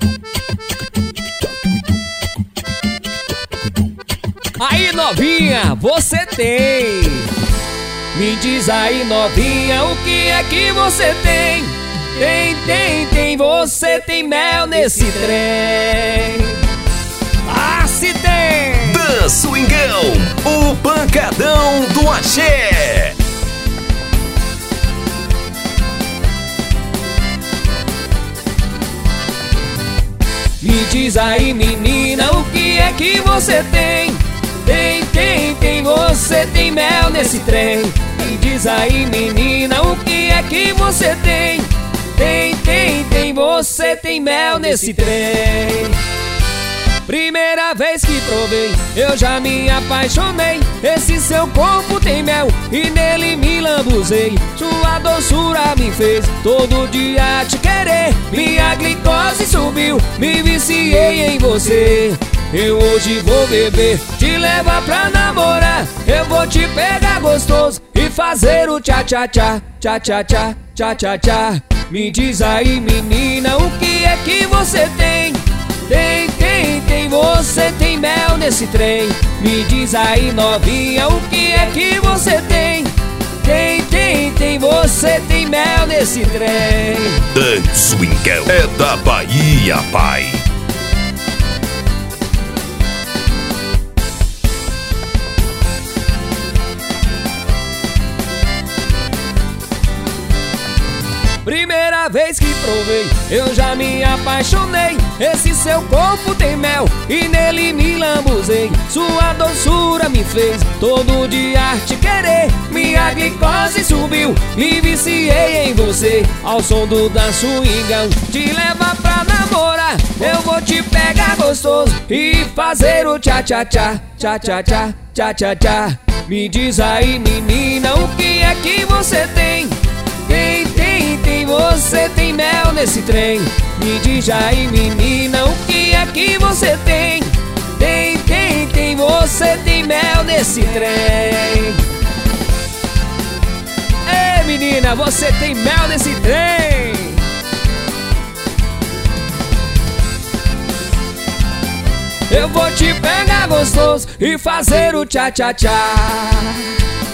Aí novinha, você tem. Me diz aí novinha, o que é que você tem? Tem, você tem mel nesse trem. Ah, se tem! Dan Swingão, o pancadão do axé. Me diz aí menina, o que é que você tem? Tem, você tem mel nesse trem. Me diz aí menina, o que é que você tem? Tem, você tem mel nesse trem. Primeira vez que provei, eu já me apaixonei. Esse seu corpo tem mel e nele me lambuzei. Sua doçura me fez todo dia te querer. Minha glicose subiu, me viciei em você. Eu hoje vou beber, te levar pra namorar. Eu vou te pegar gostoso e fazer o tchá-tchá-tchá, tchá-tchá-tchá, tchá-tchá-tchá. Me diz aí menina, o que é que você tem? Tem, você tem mel nesse trem. Me diz aí novinha, o que é que você tem? Tem, você tem mel nesse trem. Dan Swingão é da Bahia, pai. Primeira vez que provei, eu já me apaixonei. Esse seu corpo tem mel e nele me lambuzei. Sua doçura me fez todo dia te querer. Minha glicose subiu, me viciei em você. Ao som do Dan Swingão, te levar pra namorar. Eu vou te pegar gostoso e fazer o tchá-tchá-tchá, tchá-tchá-tchá, tchá-tchá-tchá. Me diz aí menina, o que é que você tem? Tem, você tem mel nesse trem. Me diz aí menina, o que é que você tem? Tem, você tem mel nesse trem. Ei menina, você tem mel nesse trem. Eu vou te pegar gostoso e fazer o tchá-tchá-tchá.